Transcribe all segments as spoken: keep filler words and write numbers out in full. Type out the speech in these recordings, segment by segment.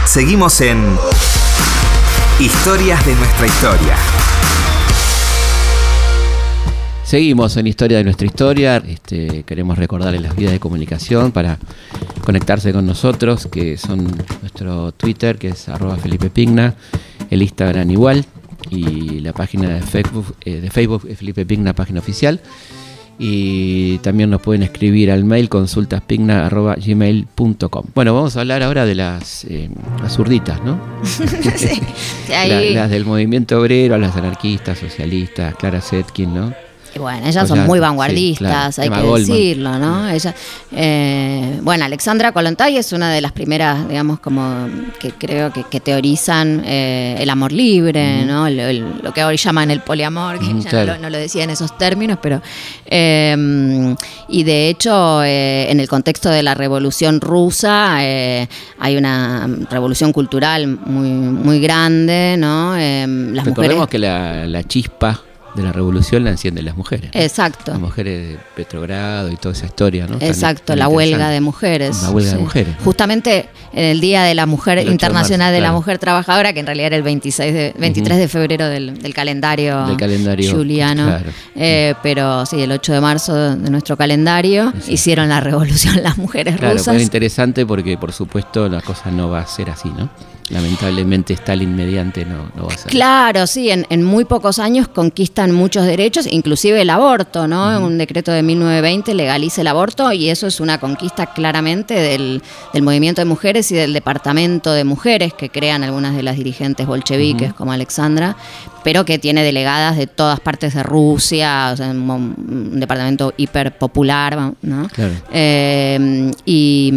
Seguimos en Historias de nuestra historia. Seguimos en Historia de nuestra historia. Este, queremos recordarles las vías de comunicación para conectarse con nosotros, que son nuestro Twitter, que es arroba Felipe Pigna, el Instagram igual, y la página de Facebook, eh, de Facebook es Felipe Pigna, página oficial. Y también nos pueden escribir al mail consultaspigna arroba gmail punto com. Bueno, vamos a hablar ahora de las, eh, las zurditas, ¿no? Sí, La, las del movimiento obrero, las anarquistas, socialistas, Clara Zetkin, ¿no? Bueno, ellas O son sea, muy vanguardistas, sí, claro. hay Emma que Goldman. decirlo, ¿no? Ella, eh, bueno, Alexandra Kollontai es una de las primeras, digamos, como que creo que, que teorizan eh, el amor libre, uh-huh. ¿no? El, el, lo que hoy llaman el poliamor, que uh-huh, ya claro. no, lo, no lo decía en esos términos, pero eh, y de hecho eh, en el contexto de la Revolución Rusa eh, hay una revolución cultural muy muy grande, ¿no? Eh, las Recordemos mujeres... que la, la chispa de la revolución la encienden las mujeres, ¿no? Exacto. Las mujeres de Petrogrado y toda esa historia, ¿no? Exacto, Tan, tan la huelga de mujeres. La huelga sí. de mujeres. Justamente en el Día de la Mujer El Internacional marzo, de claro. la Mujer Trabajadora, que en realidad era el veintiséis de, veintitrés uh-huh. de febrero del, del calendario, del calendario juliano, claro. eh, pero sí, el ocho de marzo de nuestro calendario, Exacto. hicieron la revolución las mujeres claro, rusas. Claro, es interesante porque por supuesto la cosa no va a ser así, ¿no? Lamentablemente Stalin mediante no, no va a ser. Claro, sí, en, en muy pocos años conquistan muchos derechos, inclusive el aborto, ¿no? Uh-huh. Un decreto de mil novecientos veinte legaliza el aborto y eso es una conquista claramente del, del movimiento de mujeres y del departamento de mujeres que crean algunas de las dirigentes bolcheviques uh-huh. como Alexandra, pero que tiene delegadas de todas partes de Rusia, o sea, un, un departamento hiper popular, ¿no? Claro. Eh, y,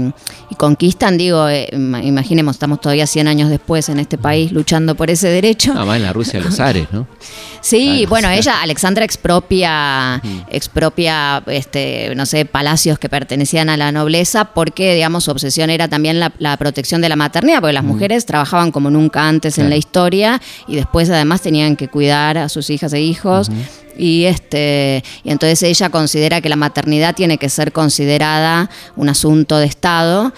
y conquistan, digo, eh, imaginemos, estamos todavía cien años después en este país luchando por ese derecho. No, más en la Rusia de los zares, ¿no? Sí, claro, bueno, o sea. ella, Alexandra expropia, mm. expropia, este, no sé, palacios que pertenecían a la nobleza porque, digamos, su obsesión era también la, la protección de la maternidad, porque las mm. mujeres trabajaban como nunca antes claro. en la historia y después además tenían que cuidar a sus hijas e hijos. Uh-huh. Y este y entonces ella considera que la maternidad tiene que ser considerada un asunto de Estado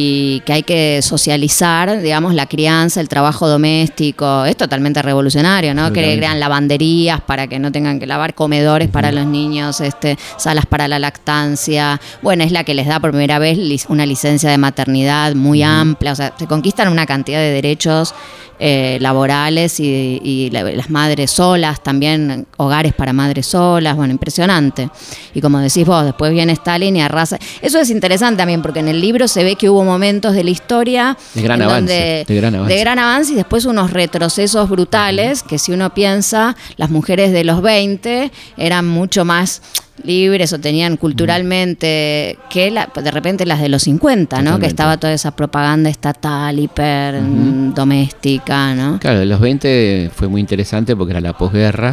y que hay que socializar, digamos, la crianza, el trabajo doméstico. Es totalmente revolucionario, ¿no? Que crean lavanderías para que no tengan que lavar, comedores uh-huh. para los niños, este, salas para la lactancia. Bueno, es la que les da por primera vez una licencia de maternidad muy uh-huh. amplia. O sea, se conquistan una cantidad de derechos eh, laborales y, y la, las madres solas también, hogares para madres solas, bueno, impresionante. Y como decís vos, después viene Stalin y arrasa. Eso es interesante también, porque en el libro se ve que hubo momentos de la historia de gran, avance, donde, de gran avance, de gran avance y después unos retrocesos brutales, que si uno piensa, las mujeres de los veinte eran mucho más libres o tenían culturalmente mm. que la, de repente las de los cincuenta, ¿no? Totalmente. Que estaba toda esa propaganda estatal, hiper uh-huh. doméstica, ¿no? Claro, de los veinte fue muy interesante porque era la posguerra.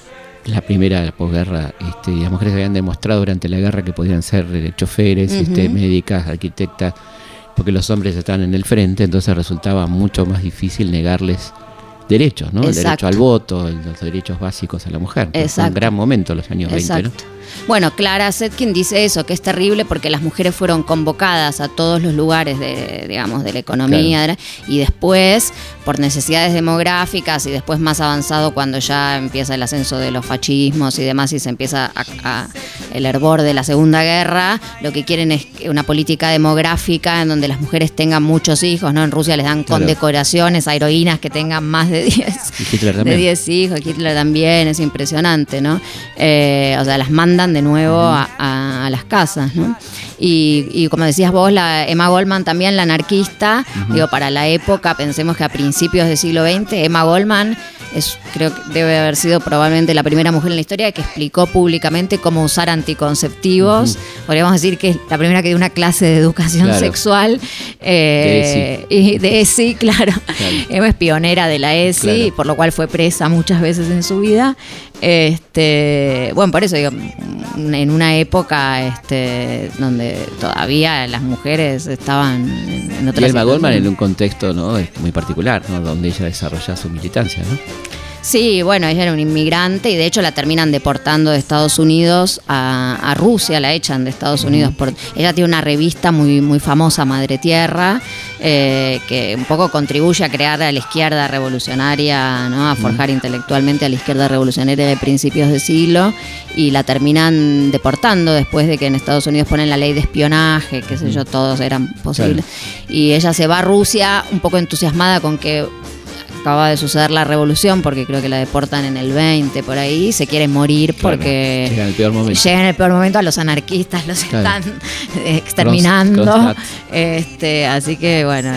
La primera la posguerra, este, las mujeres habían demostrado durante la guerra que podían ser choferes, uh-huh. este, médicas, arquitectas, porque los hombres estaban en el frente, entonces resultaba mucho más difícil negarles derechos, ¿no? Exacto. El derecho al voto, los derechos básicos a la mujer. Fue un gran momento los años Exacto. veinte, ¿no? Bueno, Clara Zetkin dice eso, que es terrible porque las mujeres fueron convocadas a todos los lugares de, digamos, de la economía, claro. de la, y después, por necesidades demográficas y después más avanzado cuando ya empieza el ascenso de los fascismos y demás y se empieza a, a, el hervor de la Segunda Guerra, lo que quieren es una política demográfica en donde las mujeres tengan muchos hijos, ¿no? En Rusia les dan claro. condecoraciones a heroínas que tengan más de diez hijos, Hitler también, es impresionante, ¿no? Eh, o sea, las mandan de nuevo a, a, a las casas, ¿no? Y, y como decías vos, la Emma Goldman también, la anarquista, uh-huh. digo, para la época, pensemos que a principios del siglo veinte, Emma Goldman es, creo que debe haber sido probablemente la primera mujer en la historia que explicó públicamente cómo usar anticonceptivos. Uh-huh. Podríamos decir que es la primera que dio una clase de educación claro. sexual. Eh, de E S I. Y de E S I, claro. claro. Emma es pionera de la E S I, claro. por lo cual fue presa muchas veces en su vida. Este, bueno, por eso digo, en una época este, donde todavía las mujeres estaban en otra situación. Y Emma Goldman en un contexto, ¿no?, muy particular, ¿no?, donde ella desarrolla su militancia, ¿no? Sí, bueno, ella era una inmigrante y de hecho la terminan deportando de Estados Unidos a, a Rusia, la echan de Estados Unidos. Por, ella tiene una revista muy, muy famosa, Madre Tierra, eh, que un poco contribuye a crear a la izquierda revolucionaria, ¿no? A forjar mm. intelectualmente a la izquierda revolucionaria de principios de siglo, y la terminan deportando después de que en Estados Unidos ponen la ley de espionaje, qué sé yo, todos eran posibles. Claro. Y ella se va a Rusia un poco entusiasmada con que acaba de suceder la revolución, porque creo que la deportan en el veinte, por ahí, se quiere morir porque claro, llega en el peor momento. Llega en el peor momento, a los anarquistas los claro. están exterminando. Cross, este, así que bueno,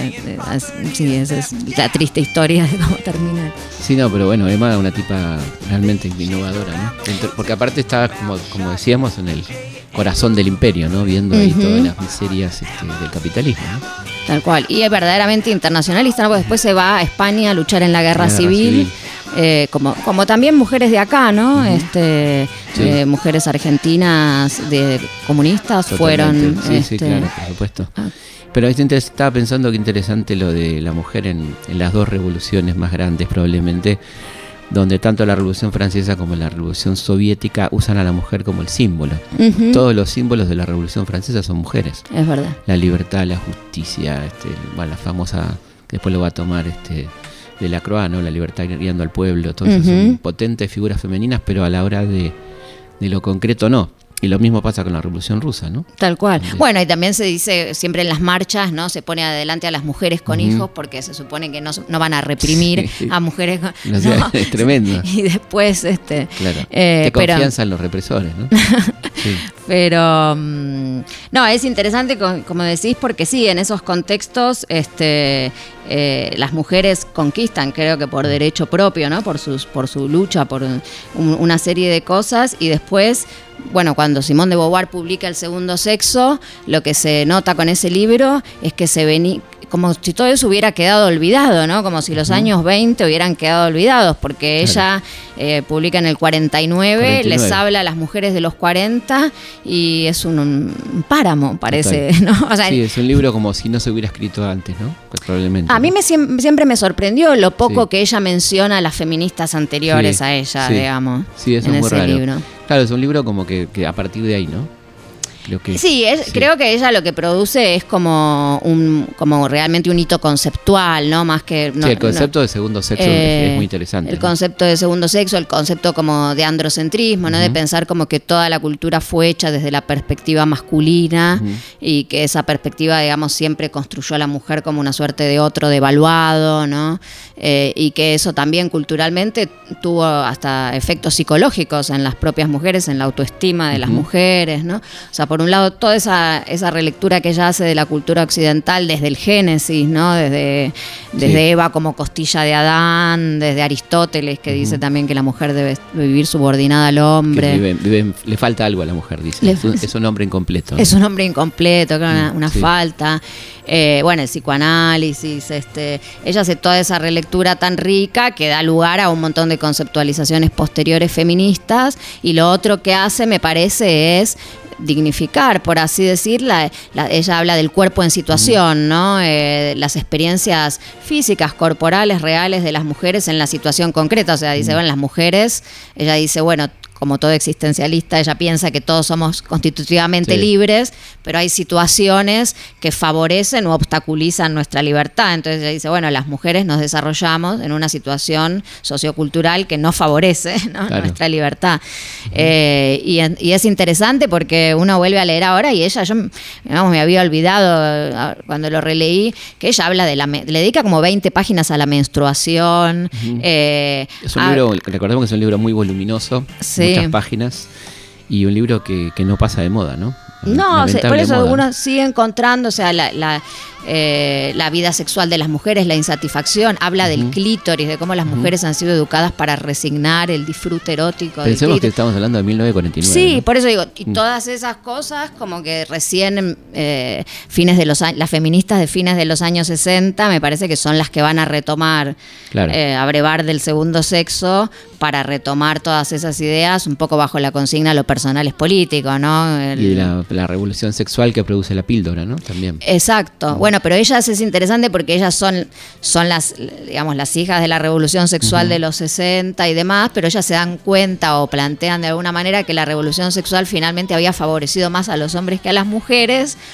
sí, esa es la triste historia de cómo termina. Sí, no, pero bueno, Emma es una tipa realmente innovadora, ¿no? Porque aparte está, como, como decíamos, en el corazón del imperio, ¿no? Viendo ahí uh-huh. todas las miserias este, del capitalismo, ¿no? Tal cual. Y es verdaderamente internacionalista, ¿no? Porque después se va a España a luchar en la guerra, la guerra civil, civil. Eh, como, como también mujeres de acá, ¿no? Uh-huh. este, sí. eh, mujeres argentinas de comunistas Totalmente. fueron... Sí, este... sí, claro, por supuesto. Ah. Pero estaba pensando que interesante lo de la mujer en, en las dos revoluciones más grandes, probablemente, donde tanto la Revolución Francesa como la Revolución Soviética usan a la mujer como el símbolo. Uh-huh. Todos los símbolos de la Revolución Francesa son mujeres. Es verdad. La libertad, la justicia, este, bueno, la famosa, que después lo va a tomar este de Lacroix, ¿no? La libertad guiando al pueblo. Todo uh-huh. eso son potentes figuras femeninas, pero a la hora de, de lo concreto no. Y lo mismo pasa con la Revolución Rusa, ¿no? Tal cual. Entonces, bueno, y también se dice siempre en las marchas, ¿no? Se pone adelante a las mujeres con uh-huh. hijos, porque se supone que no, no van a reprimir sí. a mujeres con... No, no. Es tremendo. Y después, este... Claro. Eh, Qué confianza pero, en los represores, ¿no? Sí. Pero, um, no, es interesante, como decís, porque sí, en esos contextos, este... Eh, las mujeres conquistan, creo que por derecho propio, ¿no? Por sus, por su lucha, por un, una serie de cosas, y después, bueno, cuando Simone de Beauvoir publica El segundo sexo, lo que se nota con ese libro es que se venía, como si todo eso hubiera quedado olvidado, ¿no? Como si los uh-huh. años veinte hubieran quedado olvidados, porque claro. ella eh, publica en el cuarenta y nueve, cuarenta y nueve, les habla a las mujeres de los cuarenta, y es un, un páramo, parece, Total. ¿no? O sea, sí, es un libro como si no se hubiera escrito antes, ¿no? Pues probablemente. A mí me, siempre me sorprendió lo poco sí. que ella menciona a las feministas anteriores sí, a ella, sí. digamos, sí, eso en es muy ese raro. libro. Claro, es un libro como que, que a partir de ahí, ¿no? Creo que, sí, es, sí, creo que ella lo que produce es como un como realmente un hito conceptual, ¿no? Más que... No, sí, el concepto no, de segundo sexo eh, es muy interesante. El ¿no? concepto de segundo sexo, el concepto como de androcentrismo, ¿no? Uh-huh. De pensar como que toda la cultura fue hecha desde la perspectiva masculina uh-huh. y que esa perspectiva, digamos, siempre construyó a la mujer como una suerte de otro devaluado, ¿no? Eh, y que eso también culturalmente tuvo hasta efectos psicológicos en las propias mujeres, en la autoestima de uh-huh. las mujeres, ¿no? O sea, por un lado, toda esa, esa relectura que ella hace de la cultura occidental desde el Génesis, ¿no? Desde, desde sí. Eva como costilla de Adán, desde Aristóteles, que uh-huh. dice también que la mujer debe vivir subordinada al hombre. Vive, vive, le falta algo a la mujer, dice. Le, es, un, es un hombre incompleto, ¿no? Es un hombre incompleto, claro, una, una sí. falta. Eh, bueno, el psicoanálisis, este, ella hace toda esa relectura tan rica que da lugar a un montón de conceptualizaciones posteriores feministas, y lo otro que hace, me parece, es dignificar, por así decir, la, la, ella habla del cuerpo en situación, ¿no? Eh, las experiencias físicas, corporales, reales de las mujeres en la situación concreta. O sea, dice, bueno, las mujeres, ella dice, bueno, como todo existencialista, ella piensa que todos somos constitutivamente sí. libres, pero hay situaciones que favorecen o obstaculizan nuestra libertad. Entonces ella dice, bueno, las mujeres nos desarrollamos en una situación sociocultural que no favorece, ¿no? Claro. nuestra libertad. Uh-huh. Eh, y, y es interesante porque uno vuelve a leer ahora, y ella, yo digamos, me había olvidado cuando lo releí, que ella habla de la, le dedica como veinte páginas a la menstruación. Uh-huh. eh, es un a, libro, recordemos que es un libro muy voluminoso. Sí. Muchas páginas, y un libro que, que no pasa de moda, ¿no? No, se, por eso moda. Uno sigue encontrando, o sea, la, la, eh, la vida sexual de las mujeres, la insatisfacción, habla uh-huh. del clítoris, de cómo las uh-huh. mujeres han sido educadas para resignar el disfrute erótico. Pensemos que estamos hablando de mil novecientos cuarenta y nueve. Sí, ¿no? por eso digo, y todas esas cosas como que recién eh, fines de los años, las feministas de fines de los años sesenta, me parece que son las que van a retomar, claro. eh, a brevar del segundo sexo, para retomar todas esas ideas, un poco bajo la consigna lo personal es político, ¿no? El, y la, la revolución sexual que produce la píldora, ¿no? También. Exacto. Bueno, pero ellas es interesante porque ellas son, son las, digamos, las hijas de la revolución sexual uh-huh. de los sesenta y demás, pero ellas se dan cuenta o plantean de alguna manera que la revolución sexual finalmente había favorecido más a los hombres que a las mujeres,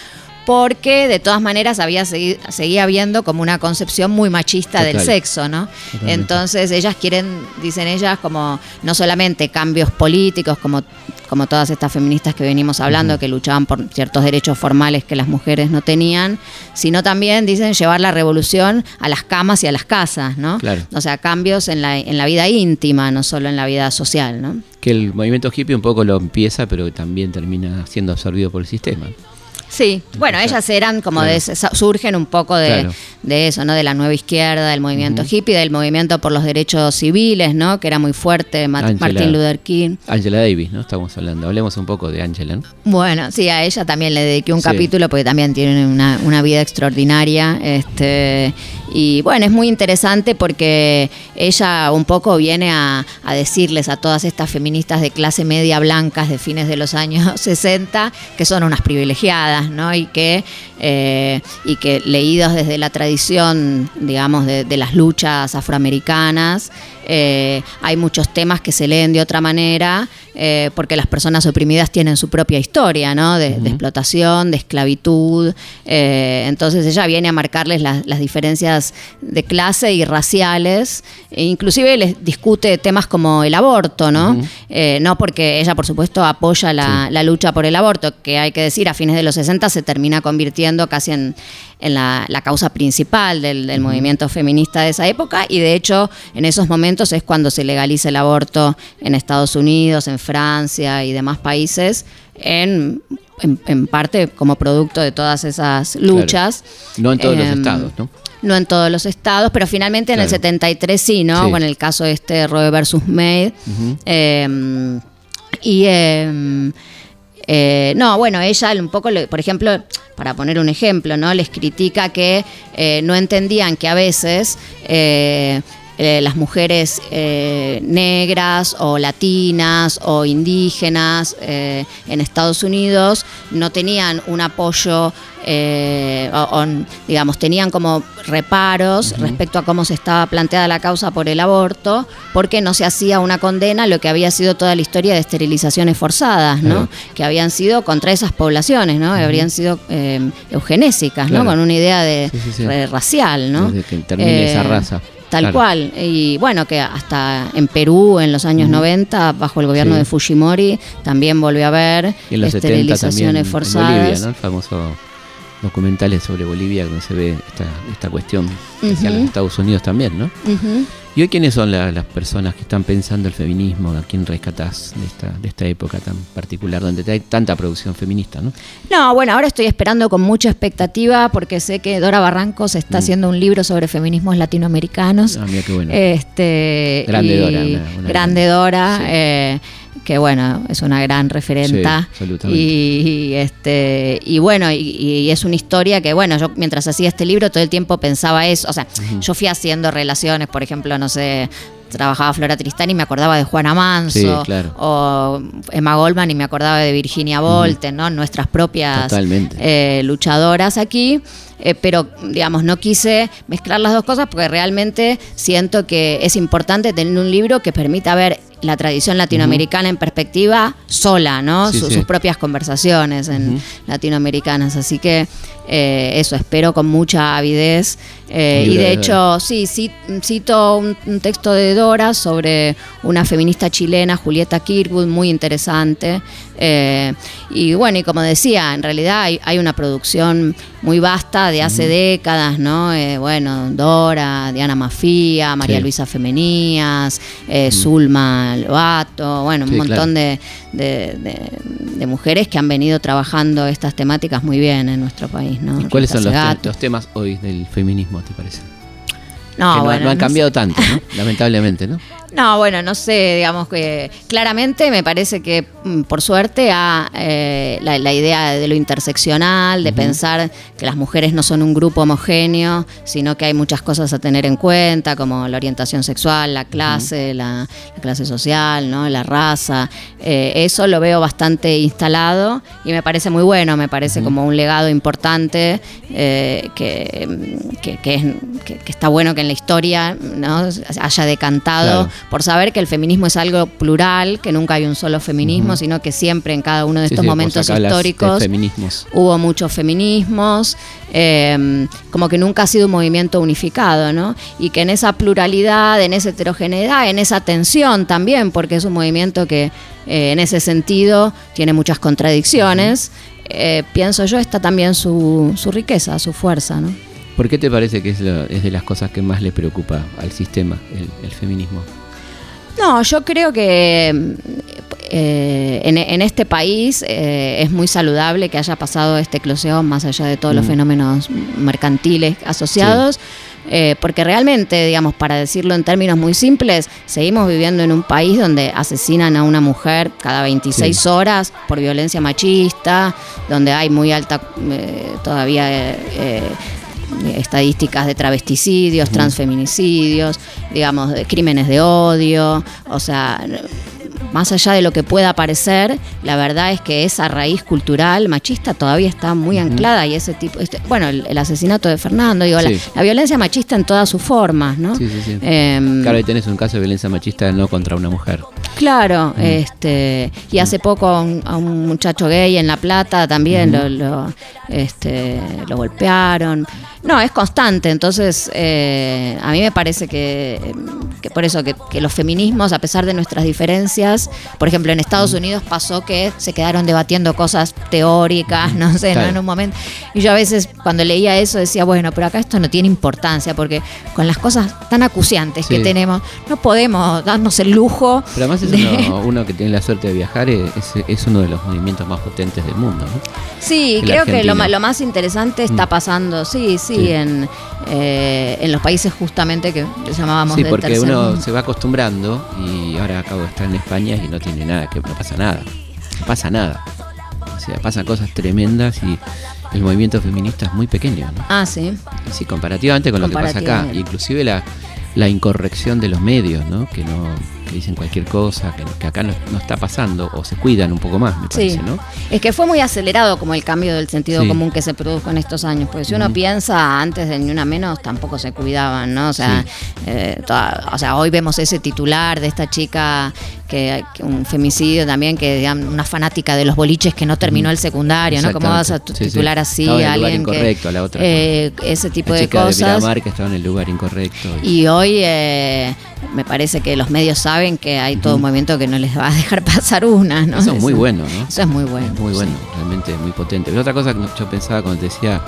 porque de todas maneras había segui- seguía habiendo como una concepción muy machista Total. Del sexo, ¿no? Totalmente. Entonces ellas quieren, dicen ellas, como no solamente cambios políticos, como, como todas estas feministas que venimos hablando, uh-huh. que luchaban por ciertos derechos formales que las mujeres no tenían, sino también, dicen, llevar la revolución a las camas y a las casas, ¿no? Claro. O sea, cambios en la, en la vida íntima, no solo en la vida social, ¿no? Que el movimiento hippie un poco lo empieza, pero también termina siendo absorbido por el sistema. Sí, bueno, ellas eran como claro. de, surgen un poco de, claro. de eso, ¿no? De la nueva izquierda, del movimiento uh-huh. hippie, del movimiento por los derechos civiles, ¿no? Que era muy fuerte, Ma- Angela, Martin Luther King. Angela Davis, ¿no? Estamos hablando, hablemos un poco de Angela, ¿no? Bueno, sí, a ella también le dediqué un sí. capítulo porque también tiene una, una vida extraordinaria, este, y bueno, es muy interesante porque ella un poco viene a, a decirles a todas estas feministas de clase media blancas de fines de los años sesenta que son unas privilegiadas, ¿no? Y que, eh, y que leídos desde la tradición, digamos, de, de las luchas afroamericanas, eh, hay muchos temas que se leen de otra manera, eh, porque las personas oprimidas tienen su propia historia, ¿no? De, uh-huh. de explotación, de esclavitud. Eh, entonces ella viene a marcarles las, las diferencias de clase y raciales, e inclusive les discute temas como el aborto, ¿no? Uh-huh. Eh, no porque ella, por supuesto, apoya la, sí. la lucha por el aborto, que hay que decir, a fines de los sesenta se termina convirtiendo casi en, en la, la causa principal del, del uh-huh. movimiento feminista de esa época, y de hecho en esos momentos es cuando se legaliza el aborto en Estados Unidos, en Francia y demás países, en, en, en parte como producto de todas esas luchas. Claro. No en todos eh, los estados, ¿no? No en todos los estados, pero finalmente claro. en el setenta y tres sí, ¿no? Sí. Con el caso este Roe versus Wade. Uh-huh. Eh, y... Eh, Eh, no, bueno, ella un poco, por ejemplo, para poner un ejemplo, ¿no? Les critica que eh, no entendían que a veces eh, eh, las mujeres eh, negras o latinas o indígenas eh, en Estados Unidos no tenían un apoyo, eh, o, o, digamos, tenían como reparos uh-huh. respecto a cómo se estaba planteada la causa por el aborto, porque no se hacía una condena a lo que había sido toda la historia de esterilizaciones forzadas, ¿no? Uh-huh. Que habían sido contra esas poblaciones, ¿no? Uh-huh. Que habrían sido eh, eugenésicas, claro. ¿no? Con una idea de sí, sí, sí. Eh, racial, ¿no? Desde que termine eh, esa raza. Tal claro. cual. Y bueno, que hasta en Perú, en los años uh-huh. noventa, bajo el gobierno sí. de Fujimori, también volvió a haber esterilizaciones forzadas. En Bolivia, ¿no? El famoso documentales sobre Bolivia donde se ve esta, esta cuestión hacia uh-huh. los Estados Unidos también, ¿no? Uh-huh. ¿Y hoy quiénes son la, las personas que están pensando el feminismo? ¿A quién rescatás de esta, de esta época tan particular donde hay tanta producción feminista, ¿no? No, bueno, ahora estoy esperando con mucha expectativa porque sé que Dora Barrancos está mm. haciendo un libro sobre feminismos latinoamericanos. Ah, mira qué bueno. Este, grande Dora. Una, una grande gran... Dora. Sí. Eh, que bueno, es una gran referenta. Sí, absolutamente. Y, y, este, y bueno, y, y es una historia que, bueno, yo mientras hacía este libro todo el tiempo pensaba eso. O sea, uh-huh. yo fui haciendo relaciones, por ejemplo, no sé, trabajaba Flora Tristán y me acordaba de Juana Manso, sí, claro. o Emma Goldman y me acordaba de Virginia Volten, uh-huh. ¿no? Nuestras propias eh, luchadoras aquí. Eh, pero, digamos, no quise mezclar las dos cosas porque realmente siento que es importante tener un libro que permita ver la tradición latinoamericana uh-huh. en perspectiva sola, ¿no? Sí, Su, sí. Sus propias conversaciones en uh-huh. latinoamericanas. Así que eh, eso, espero con mucha avidez. Eh, y de hecho, sí, sí cito un, un texto de Dora sobre una feminista chilena, Julieta Kirkwood, muy interesante. Eh, y bueno, y como decía, en realidad hay, hay una producción muy vasta de hace uh-huh. décadas, ¿no? Eh, bueno, Dora, Diana Mafía, María sí. Luisa Femenías, eh, uh-huh. Zulma Lobato, bueno, un sí, montón claro. de, de, de, de mujeres que han venido trabajando estas temáticas muy bien en nuestro país, ¿no? ¿Y cuáles son los, te- los temas hoy del feminismo, te parece? No, que no, bueno, no han no cambiado sé. tanto, ¿no? Lamentablemente, ¿no? No, bueno, no sé, digamos que claramente me parece que por suerte ha, eh, la, la idea de lo interseccional, de uh-huh. pensar que las mujeres no son un grupo homogéneo, sino que hay muchas cosas a tener en cuenta, como la orientación sexual, la clase, uh-huh. la, la clase social, ¿no? La raza. Eh, eso lo veo bastante instalado y me parece muy bueno, me parece uh-huh. como un legado importante eh, que, que, que, es, que, que está bueno que en la historia, ¿no?, haya decantado, claro, por saber que el feminismo es algo plural, que nunca hay un solo feminismo, uh-huh, sino que siempre en cada uno de estos sí, sí, momentos históricos hubo muchos feminismos, eh, como que nunca ha sido un movimiento unificado, ¿no? Y que en esa pluralidad, en esa heterogeneidad, en esa tensión también, porque es un movimiento que eh, en ese sentido tiene muchas contradicciones, eh, pienso yo, está también su, su riqueza, su fuerza, ¿no? ¿Por qué te parece que es, lo, es de las cosas que más le preocupa al sistema, el, el feminismo? No, yo creo que eh, en, en este país eh, es muy saludable que haya pasado este eclosión más allá de todos mm. los fenómenos mercantiles asociados, sí. eh, porque realmente, digamos, para decirlo en términos muy simples, seguimos viviendo en un país donde asesinan a una mujer cada veintiséis sí. horas por violencia machista, donde hay muy alta eh, todavía... Eh, estadísticas de travesticidios, transfeminicidios, digamos, de crímenes de odio, o sea, más allá de lo que pueda parecer, la verdad es que esa raíz cultural machista todavía está muy anclada y ese tipo, este, bueno, el, el asesinato de Fernando, digo, sí. la, la violencia machista en todas sus formas, ¿no? Sí, sí, sí. Eh, claro, ahí tenés un caso de violencia machista no contra una mujer. Claro, mm. este, y hace poco a un, a un muchacho gay en La Plata también mm. lo, lo, este, lo golpearon. No, es constante, entonces eh, a mí me parece que, que por eso que, que los feminismos, a pesar de nuestras diferencias, por ejemplo en Estados Unidos pasó que se quedaron debatiendo cosas teóricas, no sé, claro. ¿no? En un momento, y yo a veces cuando leía eso decía, bueno, pero acá esto no tiene importancia, porque con las cosas tan acuciantes sí. que tenemos, no podemos darnos el lujo. Pero además es de... uno, uno que tiene la suerte de viajar, es, es uno de los movimientos más potentes del mundo, ¿no? Sí, creo que lo, lo más interesante está pasando, sí, sí, sí. En, eh, en los países justamente que llamábamos sí, del porque tercer uno mundo. Se va acostumbrando y ahora acabo de estar en España y no tiene nada, que no pasa nada, no pasa nada, o sea, pasan cosas tremendas y el movimiento feminista es muy pequeño, ¿no? Ah, sí. Y sí, comparativamente con lo que pasa acá, inclusive la, la incorrección de los medios, ¿no? Que no que dicen cualquier cosa, que, que acá no, no está pasando, o se cuidan un poco más, me parece, sí. ¿no? Es que fue muy acelerado como el cambio del sentido sí. común que se produjo en estos años, porque si uno uh-huh. piensa, antes de Ni Una Menos tampoco se cuidaban, ¿no? O sea, sí. eh, toda, o sea, hoy vemos ese titular de esta chica, que, que un femicidio también, que digamos, una fanática de los boliches que no terminó el secundario, ¿no? ¿Cómo vas a titular sí, sí. así a alguien incorrecto, que, la otra, eh, ese tipo la de chica cosas? De Miramar, que estaba en el lugar incorrecto. Y, y hoy eh, me parece que los medios saben que hay todo uh-huh. un movimiento que no les va a dejar pasar una, ¿no? Eso es muy bueno, ¿no? Eso es muy bueno. Es muy bueno, sí. realmente muy potente. Pero otra cosa que yo pensaba cuando te decía,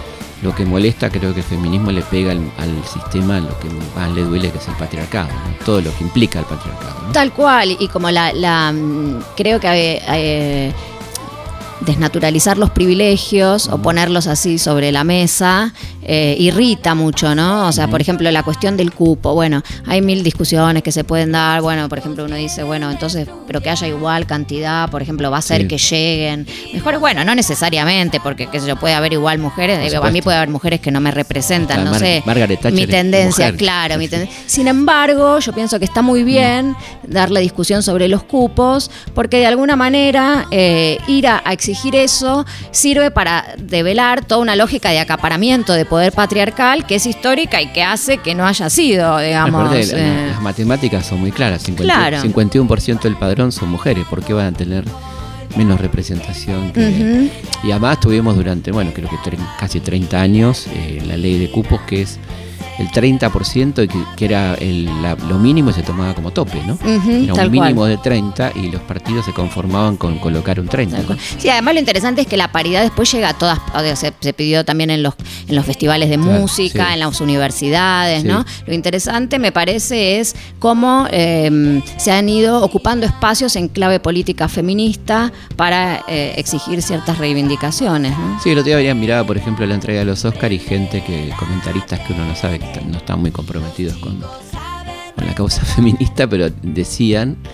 lo que molesta, creo que el feminismo le pega al, al sistema, lo que más le duele, que es el patriarcado, ¿no? Todo lo que implica el patriarcado, ¿no? Tal cual, y como la, la creo que eh, desnaturalizar los privilegios uh-huh. o ponerlos así sobre la mesa eh, irrita mucho, ¿no? O sea, uh-huh. por ejemplo, la cuestión del cupo, bueno, hay mil discusiones que se pueden dar, bueno, por ejemplo, uno dice, bueno, entonces, pero que haya igual cantidad, por ejemplo, va a ser sí. que lleguen mejor, bueno, no necesariamente, porque, qué sé yo, puede haber igual mujeres, a mí puede haber mujeres que no me representan, no Mar- sé, Margaret Thatcher mi tendencia, mujer. claro, mi ten- sin embargo, yo pienso que está muy bien uh-huh. dar la discusión sobre los cupos, porque de alguna manera eh, ir a, a exigir eso sirve para develar toda una lógica de acaparamiento de poder patriarcal que es histórica y que hace que no haya sido, digamos. Aparte, eh, las matemáticas son muy claras, cincuenta, claro. cincuenta y uno por ciento del padrón son mujeres, ¿por qué van a tener menos representación? Que, uh-huh. Y además tuvimos durante, bueno, creo que tre- casi treinta años eh, la ley de cupos, que es el treinta por ciento, que, que era el, la, lo mínimo y se tomaba como tope, ¿no? Uh-huh, era un mínimo cual. de treinta y los partidos se conformaban con colocar un treinta. ¿No? Sí, además lo interesante es que la paridad después llega a todas, o sea, se, se pidió también en los, en los festivales de claro, música, sí. en las universidades, sí. ¿no? Lo interesante me parece es cómo eh, se han ido ocupando espacios en clave política feminista para eh, exigir ciertas reivindicaciones, ¿no? Sí, el otro día había mirado, por ejemplo, la entrega de los Oscar y gente que, comentaristas que uno no sabe que no están muy comprometidos con, con la causa feminista, pero decían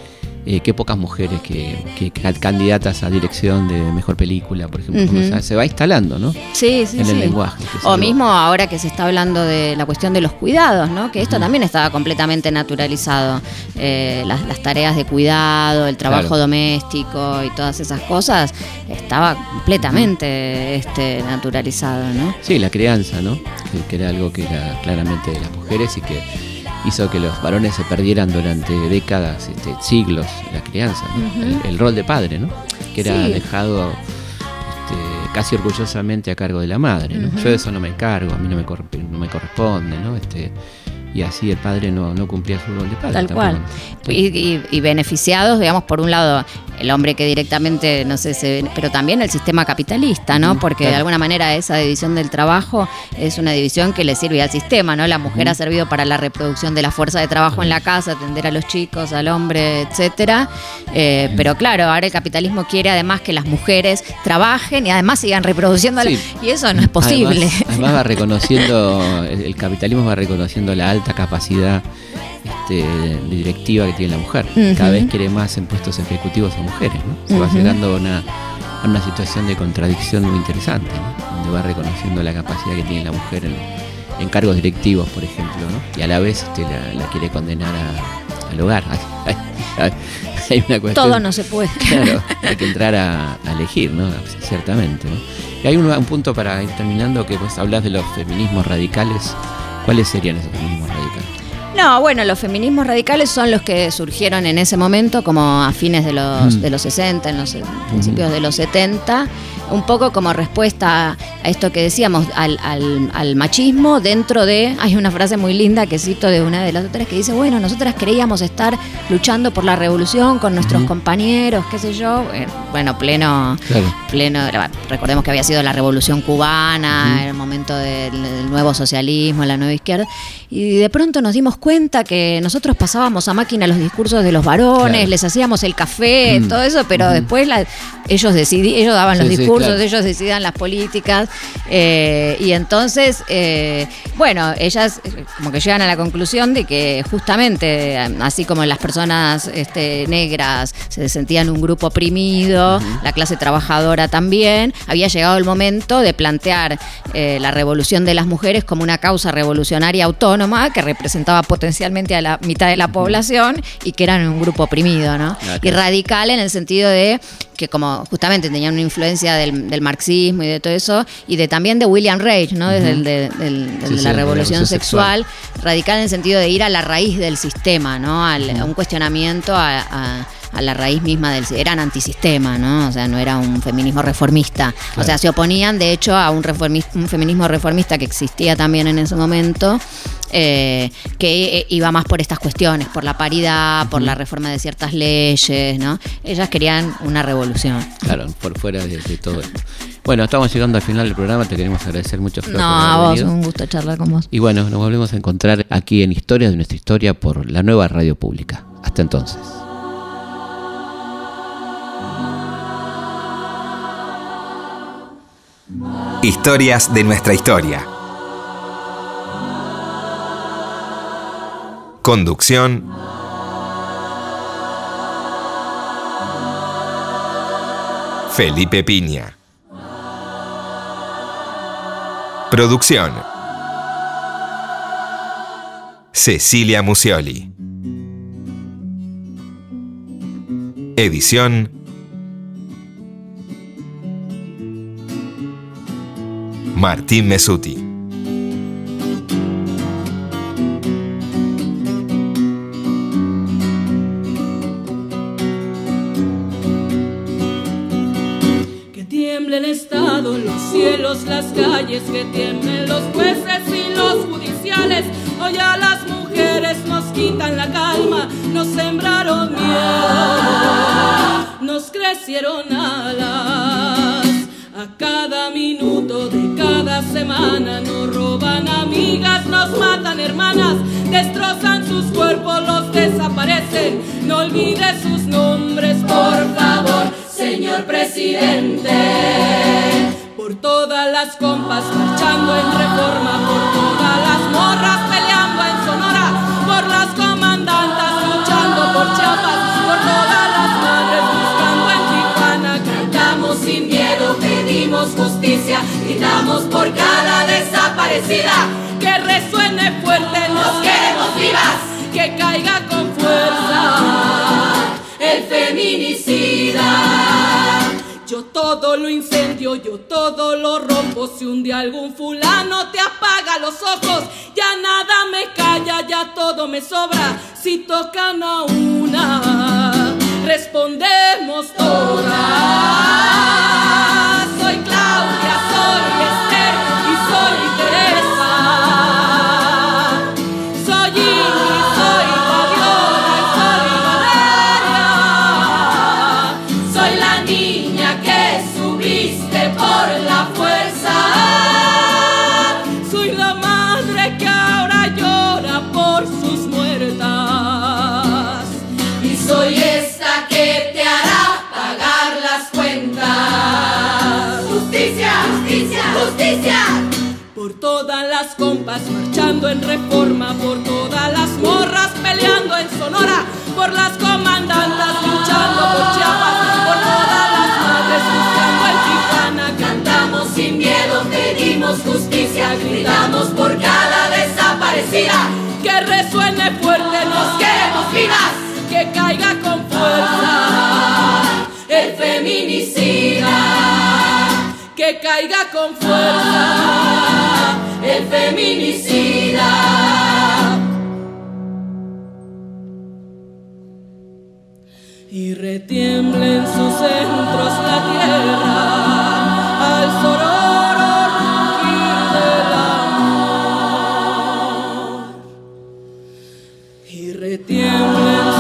eh, qué pocas mujeres que, que, que candidatas a dirección de mejor película, por ejemplo, uh-huh. o sea, se va instalando, ¿no? Sí, sí, en sí. el lenguaje. O mismo ahora que se está hablando de la cuestión de los cuidados, ¿no? Que esto uh-huh. también estaba completamente naturalizado. Eh, las, las tareas de cuidado, el trabajo claro. doméstico y todas esas cosas, estaba completamente este, naturalizado, ¿no? Sí, la crianza, ¿no? Que, que era algo que era claramente de las mujeres y que hizo que los varones se perdieran durante décadas, este, siglos, la crianza, ¿no? Uh-huh. el, el rol de padre, ¿no? Que era sí. dejado este, casi orgullosamente a cargo de la madre, ¿no? Uh-huh. Yo de eso no me encargo, a mí no me, cor- no me corresponde, ¿no? Este, y así el padre no, no cumplía su rol de padre. Tal cual. Sí. Y, y, y beneficiados, digamos, por un lado, el hombre que directamente, no sé, se, pero también el sistema capitalista, ¿no? Porque claro. de alguna manera esa división del trabajo es una división que le sirve al sistema, ¿no? La mujer uh-huh. ha servido para la reproducción de la fuerza de trabajo uh-huh. en la casa, atender a los chicos, al hombre, etcétera. Eh, uh-huh. Pero claro, ahora el capitalismo quiere además que las mujeres trabajen y además sigan reproduciendo, sí. la, y eso no es posible. Además, además va reconociendo, el capitalismo va reconociendo la alta capacidad este, directiva que tiene la mujer. Uh-huh. Cada vez quiere más en puestos ejecutivos a mujeres, ¿no? Se uh-huh. va llegando a una, a una situación de contradicción muy interesante, ¿no? Donde va reconociendo la capacidad que tiene la mujer en, en cargos directivos, por ejemplo, ¿no? Y a la vez este, la, la quiere condenar a, al hogar. Hay, hay, hay una cuestión, todo no se puede. Claro, hay que entrar a, a elegir, ¿no? Ciertamente, ¿no? Y hay un, un punto para ir terminando, que vos hablas de los feminismos radicales. ¿Cuáles serían esos feminismos radicales? No, bueno, los feminismos radicales son los que surgieron en ese momento, como a fines de los, mm. de los sesenta, en los principios mm. de los setenta, un poco como respuesta a esto que decíamos, al, al, al machismo dentro de... Hay una frase muy linda que cito de una de las otras que dice, bueno, nosotras creíamos estar luchando por la revolución con nuestros mm. compañeros, qué sé yo, bueno, pleno... Claro. pleno recordemos que había sido la revolución cubana, mm. el momento del, del nuevo socialismo, la nueva izquierda, y de pronto nos dimos cuenta que nosotros pasábamos a máquina los discursos de los varones, claro. les hacíamos el café, mm. todo eso, pero mm. después la, ellos decidí, ellos daban sí, los discursos, sí, claro. ellos decidían las políticas, eh, y entonces, eh, bueno, ellas como que llegan a la conclusión de que justamente, así como las personas este, negras se sentían un grupo oprimido, uh-huh. la clase trabajadora también, había llegado el momento de plantear eh, la revolución de las mujeres como una causa revolucionaria autónoma que representaba potencialmente a la mitad de la población y que eran un grupo oprimido, ¿no? Okay. Y radical en el sentido de que como justamente tenían una influencia del, del marxismo y de todo eso, y de también de William Reich, ¿no? Desde uh-huh. el de, del, de sí, la sí, revolución la sexual, sexual, radical en el sentido de ir a la raíz del sistema, ¿no? Al, uh-huh. a un cuestionamiento a, a a la raíz misma del... Eran antisistema, ¿no? O sea, no era un feminismo reformista. Claro. O sea, se oponían, de hecho, a un, un feminismo reformista que existía también en ese momento, eh, que eh, iba más por estas cuestiones, por la paridad, por uh-huh. la reforma de ciertas leyes, ¿no? Ellas querían una revolución. Claro, por fuera de, de todo esto. Bueno, estamos llegando al final del programa, te queremos agradecer mucho, Flor. No, a vos, un gusto charlar con vos. Y bueno, nos volvemos a encontrar aquí en Historias de nuestra historia por la nueva radio pública. Hasta entonces. Historias de nuestra historia. Conducción: Felipe Piña. Producción: Cecilia Musioli. Edición: Martín Mesuti. Que tiemble el Estado, los cielos, las calles, que tiemblen los jueces y los judiciales. Hoy a las mujeres nos quitan la calma, nos sembraron miedo, nos crecieron alas. A cada minuto de cada semana nos roban amigas, nos matan hermanas, destrozan sus cuerpos, los desaparecen. No olvide sus nombres, por favor, señor presidente. Por todas las compas marchando en Reforma, por todas las morras peleando en Sonora, por las comandantas luchando por Chiapas, por todas que resuene fuerte, nos queremos vivas, que caiga con fuerza el feminicida. Yo todo lo incendio, yo todo lo rompo. Si un día algún fulano te apaga los ojos, ya nada me calla, ya todo me sobra. Si tocan a una, respondemos todas. Soy Claudia, soy Esther y soy Teresa. Soy Ingrid, soy Fabiola y soy Valeria. Soy la niña que subiste por la fuerza. Soy la madre que ahora llora por sus muertas. Y soy esta que te hará pagar las cuentas. Justicia, justicia, justicia. Por todas las compas marchando en Reforma, por todas las morras peleando en Sonora, por las comandantas luchando por Chiapas, por todas las madres buscando en Tijuana. Cantamos sin miedo, pedimos justicia, gritamos por cada desaparecida. Que resuene fuerte, nos queremos vivas, que caiga con fuerza el feminicida. Que caiga con fuerza el feminicida. Y retiembla en sus centros la tierra al sororo rugir del amor. Y retiembla en